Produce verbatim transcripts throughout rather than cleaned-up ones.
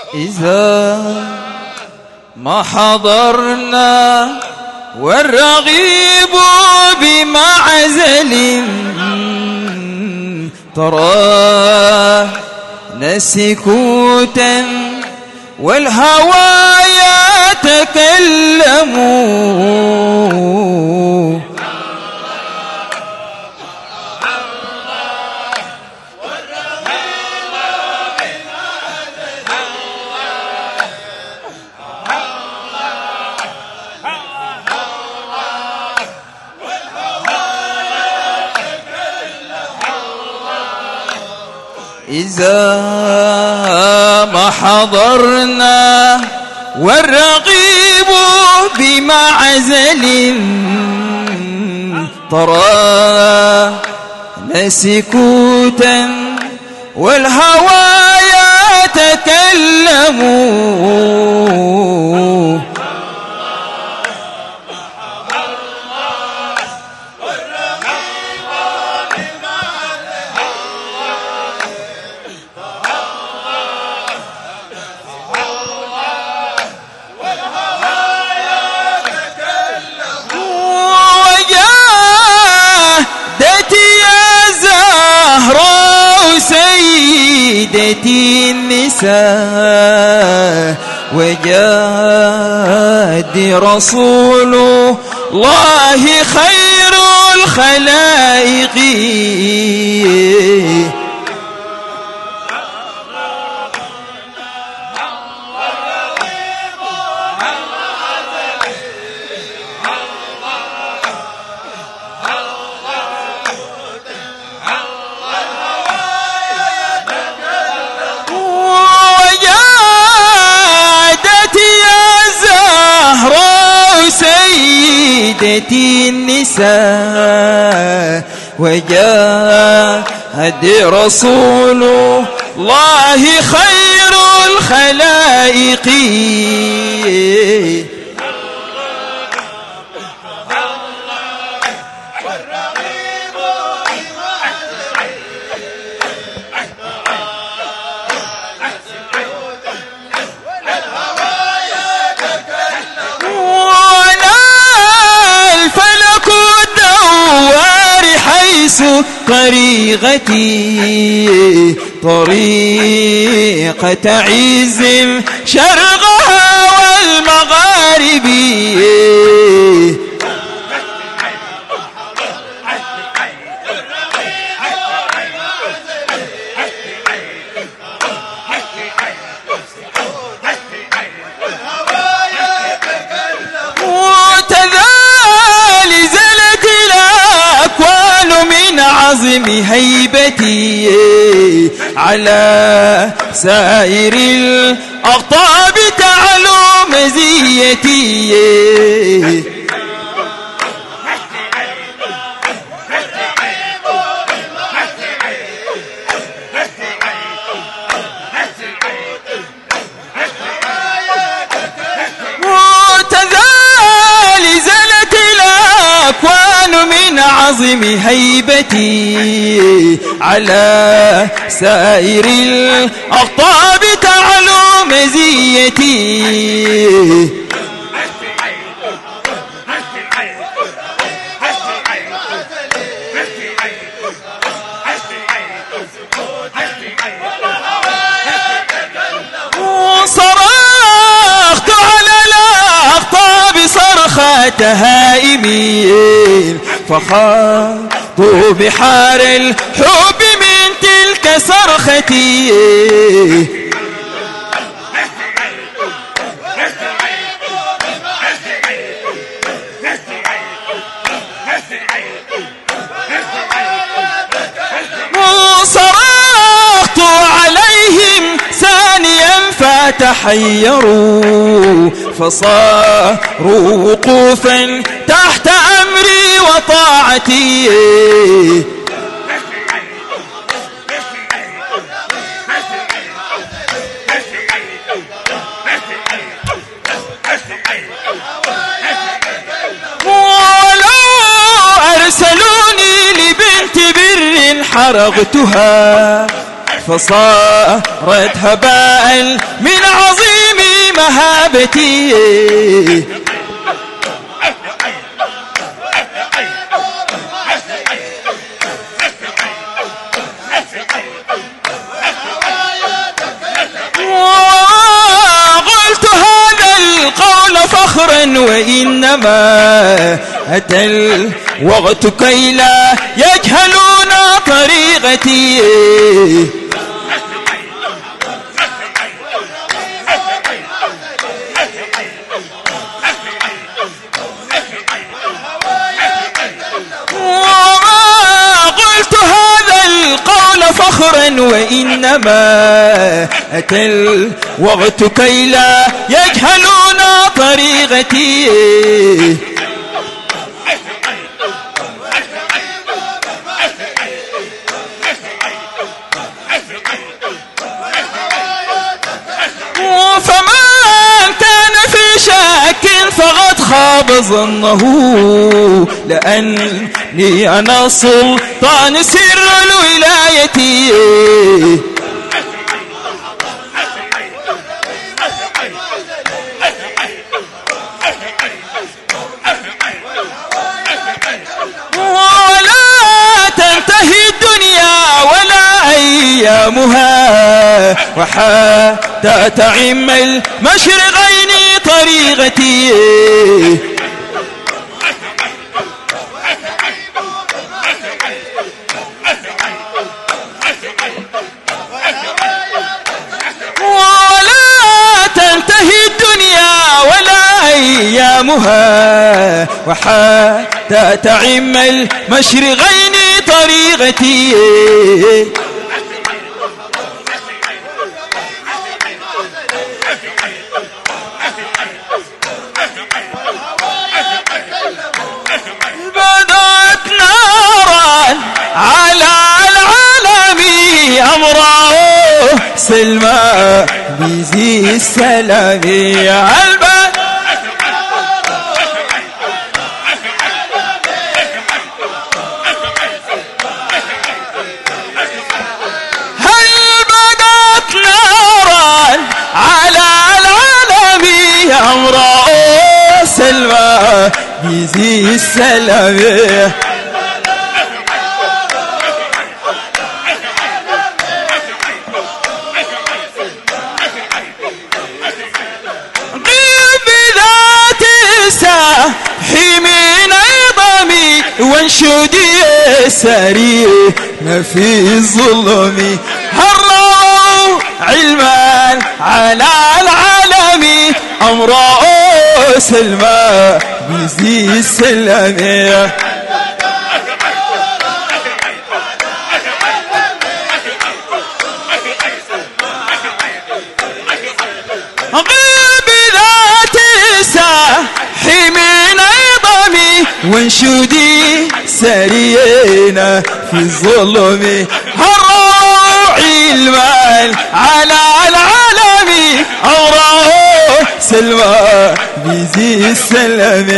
إذا ما حضرنا والرغيب بمعزل ترانا سكوتا والهوى يتكلموا إذا ما حضرنا والرغيب بمعزل ترانا سكوتا والهوى يتكلموا سيدتي النساء وجاد رسول الله خير الخلائق سيدتي النساء وجاهد رسول الله خير الخلائق طريقتي طريقة عز شرقها والمغارب عظم هيبتي على سائر الأقطاب تعلو مزيتي عظم هيبتي على سائر الأقطاب تعلو مزيتي صرخت على الأقطاب صرخة هائمين فخاضوا بحار الحب من تلك صرختي صرخت عليهم ثانيا فتحيروا فصاروا وقوفا تحت أمري وطاعتي ولو أرسلوني لبنت بر حرقتها فصارت هباء من عظيم مهابتي. وقلت هذا القول فخرا وإنما أتى الوقت كي لا يجهلون طريقتي. فخرا وإنما أتى الوقت كي لا يجهلون طريقتي. فمن كان في شك فقد خاب ظنه لأني أنا سلطان سر الولاية. ولا تنتهي الدنيا ولا أيامها وحتى تعم المشرقين طريقتي. ولا تنتهي الدنيا ولا أيامها وحتى تعم المشرقين طريقتي. بدأت نارا على العالم أمره سلمى بذي السلام البدء. هل بدأت نارا على العالم أمره سلمى بذي السلام. حمين عظامي وانشدي سري ما في الظلم هروا علما على العالم أمره سلمى بذي السلام. حمين عظامي وانشدي سرينا في الظلم هروا علما على العالم أمره سلمى بذي السلام.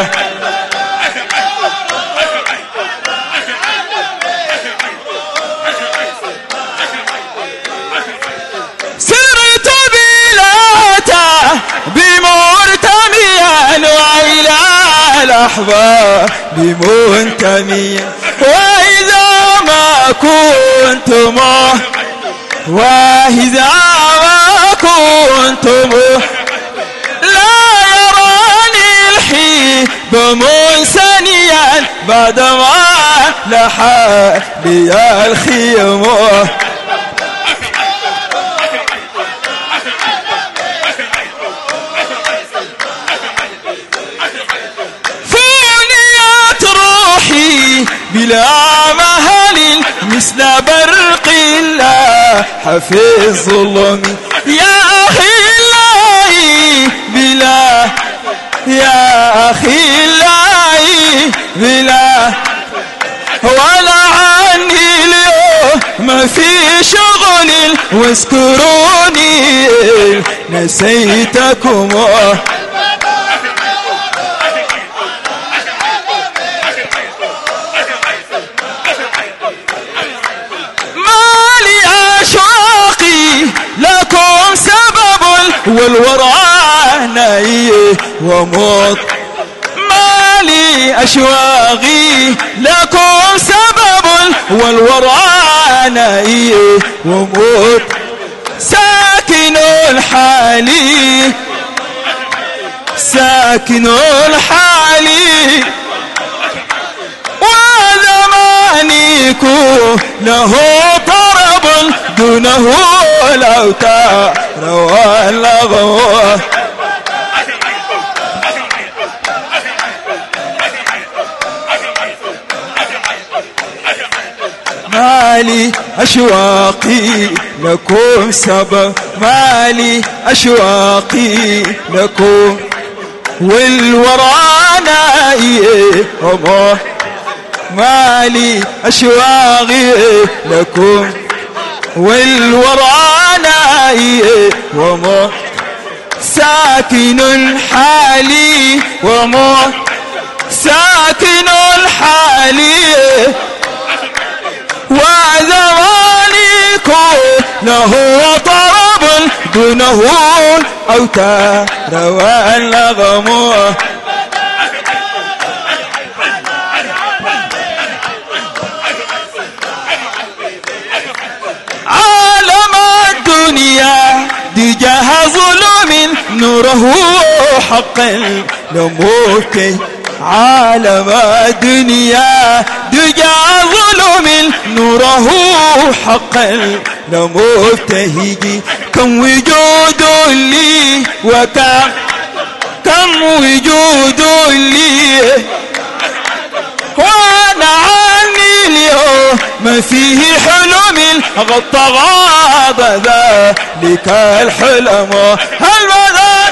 سرت بلاتا بمرتميا وإلى الأحباب بمنتميا وإذا ما كنتم وإذا ما كنتم لا يراني الحب منسنيا بعدما لحى لي الخيم. بلا مهل مثل برق الله في الظلم يا أخي الله بلا يا أخي الله بلا ولا عني اليوم ما في شغل واذكروني نسيتكم. والورى نايه وموت مالي أشواقي لكم سبب والورى نايه وموت ساكن الحالي ساكن الحالي وزمانيكو له طرب دونه الأوتار واللغو مالي أشواقي لكم سبب مالي أشواقي لكم والورى نايه مالي أشواقي لكم والورى نايه ومو ساكن الحالي ومو ساكن الحالي وزمانيكم له طرب دونه الأوتار والنغم عالم الدنيا دجاها ظلم نوره حقا لموته عالم الدنيا دجا ظلم نوره حقا لمبتهج كم وجود لي وكم كم وجود لي وانا عني اليوم ما فيه حلم غطى غاض ذلك الحلم المدى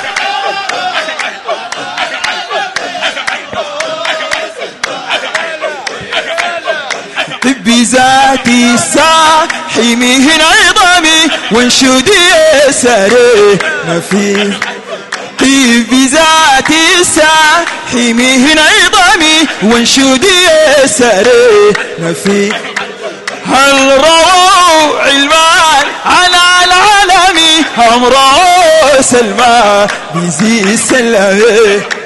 بذاتي ساحمه عظامي وانشدي سري ما فيه طيب بذاتي ساحمه عظامي وانشدي سري ما فيه هل رووا علمان على العالم هم رووا سلمى بزي سلمي